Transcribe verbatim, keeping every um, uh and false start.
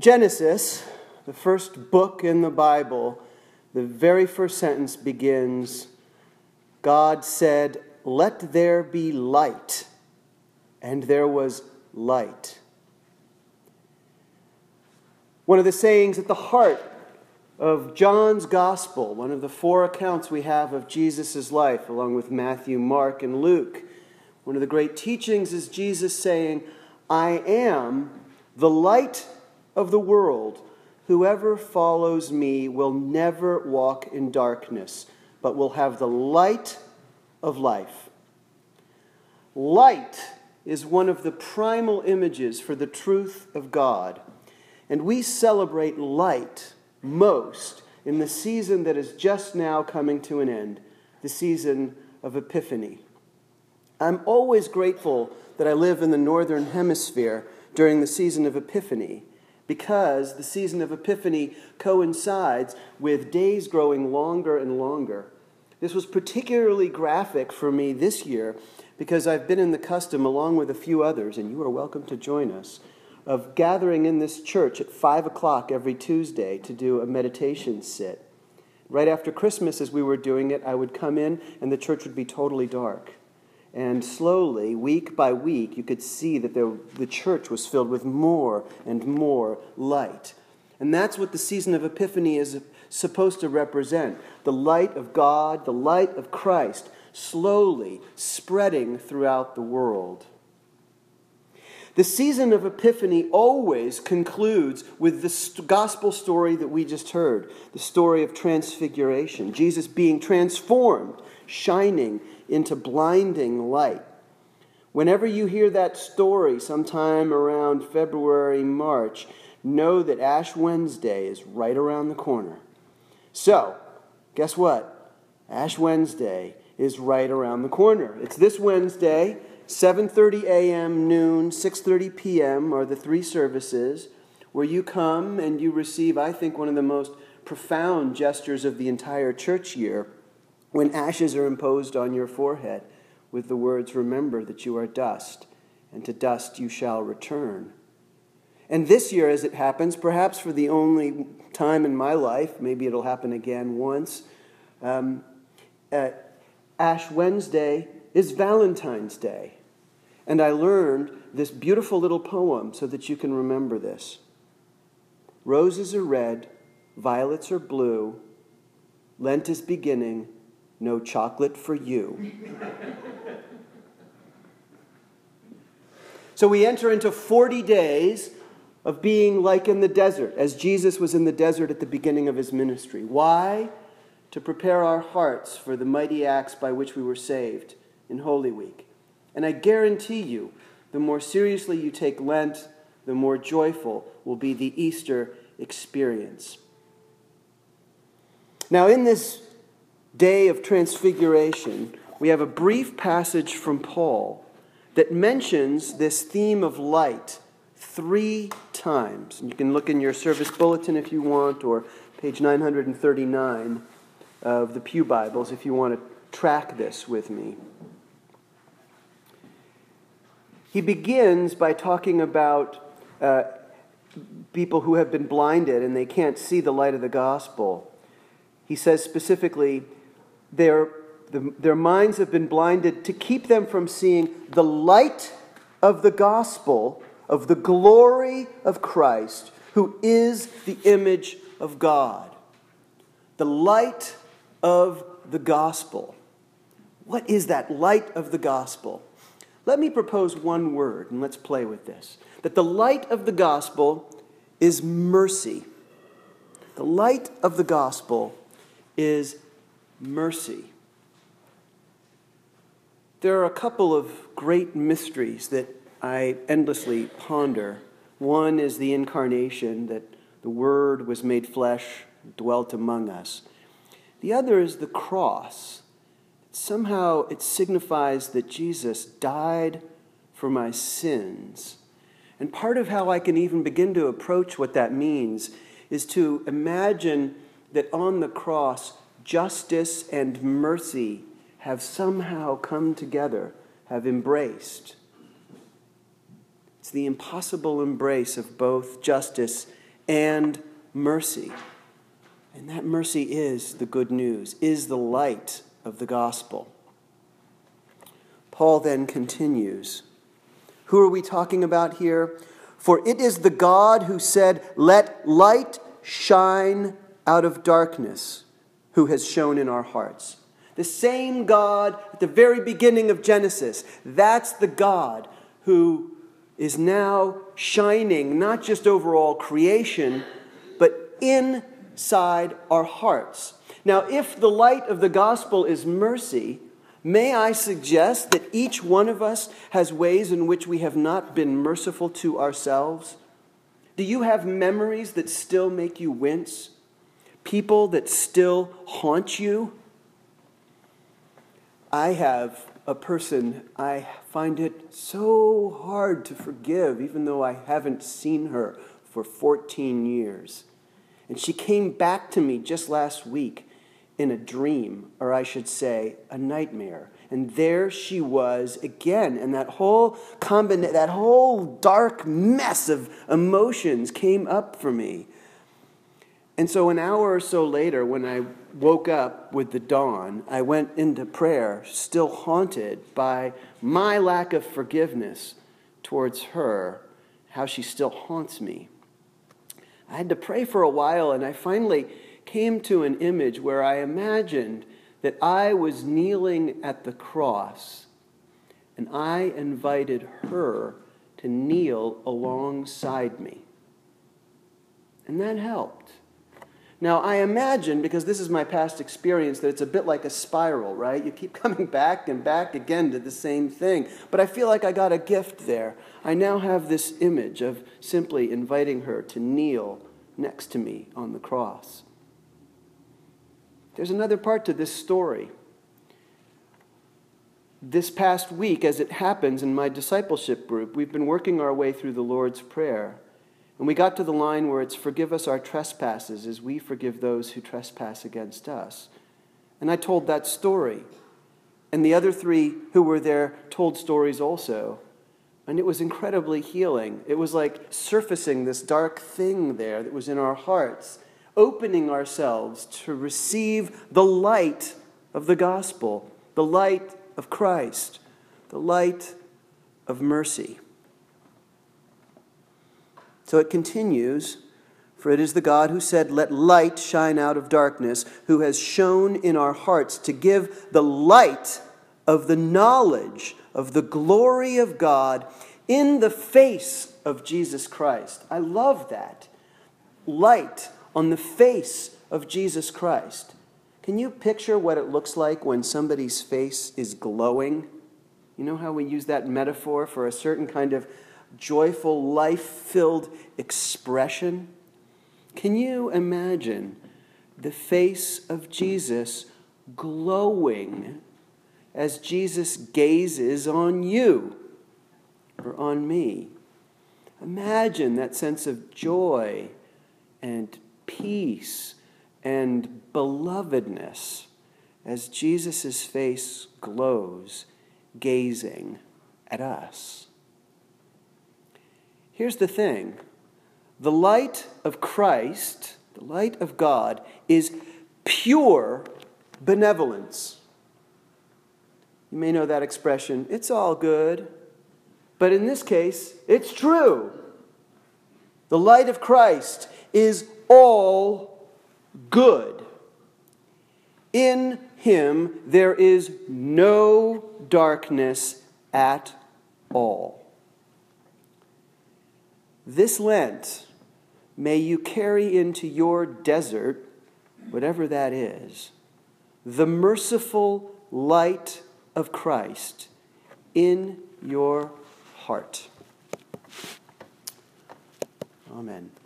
Genesis, the first book in the Bible, the very first sentence begins, God said, "Let there be light," and there was light. One of the sayings at the heart of John's Gospel, one of the four accounts we have of Jesus' life, along with Matthew, Mark, and Luke, one of the great teachings is Jesus saying, "I am the light of the world. Whoever follows me will never walk in darkness, but will have the light of life." Light is one of the primal images for the truth of God. And we celebrate light most in the season that is just now coming to an end, the season of Epiphany. I'm always grateful that I live in the northern hemisphere during the season of Epiphany, because the season of Epiphany coincides with days growing longer and longer. This was particularly graphic for me this year because I've been in the custom, along with a few others, and you are welcome to join us, of gathering in this church at five o'clock every Tuesday to do a meditation sit. Right after Christmas, as we were doing it, I would come in and the church would be totally dark. And slowly, week by week, you could see that the, the church was filled with more and more light. And that's what the season of Epiphany is supposed to represent. The light of God, the light of Christ, slowly spreading throughout the world. The season of Epiphany always concludes with the st- gospel story that we just heard, the story of transfiguration, Jesus being transformed, shining into blinding light. Whenever you hear that story sometime around February, March, know that Ash Wednesday is right around the corner. So, guess what? Ash Wednesday is right around the corner. It's this Wednesday, seven thirty a.m., noon, six thirty p.m. are the three services where you come and you receive, I think, one of the most profound gestures of the entire church year, when ashes are imposed on your forehead with the words, "Remember that you are dust, and to dust you shall return." And this year, as it happens, perhaps for the only time in my life, maybe it'll happen again once, um, uh, Ash Wednesday is Valentine's Day. And I learned this beautiful little poem so that you can remember this. Roses are red, violets are blue, Lent is beginning, no chocolate for you. So we enter into forty days of being like in the desert, as Jesus was in the desert at the beginning of his ministry. Why? To prepare our hearts for the mighty acts by which we were saved in Holy Week. And I guarantee you, the more seriously you take Lent, the more joyful will be the Easter experience. Now, in this day of transfiguration, we have a brief passage from Paul that mentions this theme of light three times. And you can look in your service bulletin if you want, or page nine hundred thirty-nine of the Pew Bibles if you want to track this with me. He begins by talking about uh, people who have been blinded and they can't see the light of the gospel. He says specifically, their, the, their minds have been blinded to keep them from seeing the light of the gospel, of the glory of Christ, who is the image of God. The light of the gospel. What is that light of the gospel? Let me propose one word, and let's play with this. That the light of the gospel is mercy. The light of the gospel is mercy. There are a couple of great mysteries that I endlessly ponder. One is the incarnation, that the Word was made flesh, dwelt among us. The other is the cross. Somehow it signifies that Jesus died for my sins. And part of how I can even begin to approach what that means is to imagine that on the cross, justice and mercy have somehow come together, have embraced. It's the impossible embrace of both justice and mercy. And that mercy is the good news, is the light of the gospel. Paul then continues. Who are we talking about here? For it is the God who said, "Let light shine out of darkness," who has shone in our hearts. The same God at the very beginning of Genesis. That's the God who is now shining not just over all creation, but inside our hearts. Now, if the light of the gospel is mercy, may I suggest that each one of us has ways in which we have not been merciful to ourselves? Do you have memories that still make you wince? People that still haunt you? I have a person I find it so hard to forgive, even though I haven't seen her for fourteen years. And she came back to me just last week in a dream, or I should say, a nightmare. And there she was again, and that whole combina- that whole dark mess of emotions came up for me. And so an hour or so later, when I woke up with the dawn, I went into prayer, still haunted by my lack of forgiveness towards her, how she still haunts me. I had to pray for a while, and I finally came to an image where I imagined that I was kneeling at the cross, and I invited her to kneel alongside me. And that helped. Now, I imagine, because this is my past experience, that it's a bit like a spiral, right? You keep coming back and back again to the same thing. But I feel like I got a gift there. I now have this image of simply inviting her to kneel next to me on the cross. There's another part to this story. This past week, as it happens in my discipleship group, we've been working our way through the Lord's Prayer. And we got to the line where it's, "Forgive us our trespasses as we forgive those who trespass against us." And I told that story. And the other three who were there told stories also. And it was incredibly healing. It was like surfacing this dark thing there that was in our hearts, opening ourselves to receive the light of the gospel, the light of Christ, the light of mercy. So it continues, for it is the God who said, "Let light shine out of darkness," who has shone in our hearts to give the light of the knowledge of the glory of God in the face of Jesus Christ. I love that. Light on the face of Jesus Christ. Can you picture what it looks like when somebody's face is glowing? You know how we use that metaphor for a certain kind of joyful, life-filled expression? Can you imagine the face of Jesus glowing as Jesus gazes on you or on me? Imagine that sense of joy and peace and belovedness as Jesus' face glows, gazing at us. Here's the thing. The light of Christ, the light of God, is pure benevolence. You may know that expression, "It's all good." But in this case, it's true. The light of Christ is all good. In him there is no darkness at all. This Lent, may you carry into your desert, whatever that is, the merciful light of Christ in your heart. Amen.